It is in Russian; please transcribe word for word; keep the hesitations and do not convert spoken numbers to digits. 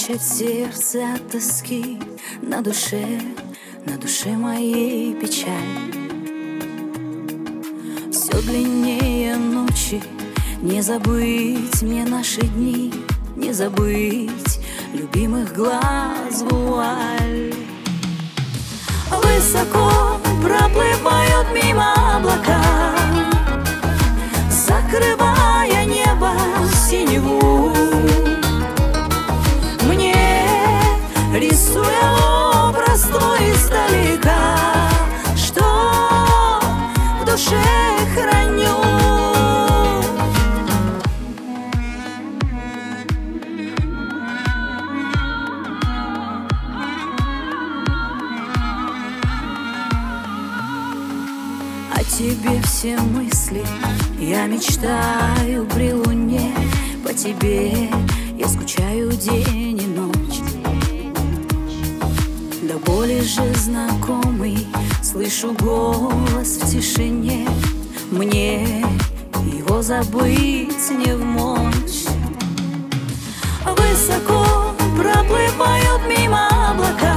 плачет сердце от тоски, на душе, на душе моей печаль. Все длиннее ночи, не забыть мне наши дни, не забыть любимых глаз вуаль. Высоко проплывают мимо облака, закрывая небо синеву. Мне, рисуя образ твой издалека, что в душе храню. О тебе все мысли, я мечтаю при луне. По тебе я скучаю день и ночь. До боли же знакомый, слышу голос в тишине. Мне его забыть не в мочь. Высоко проплывают мимо облака,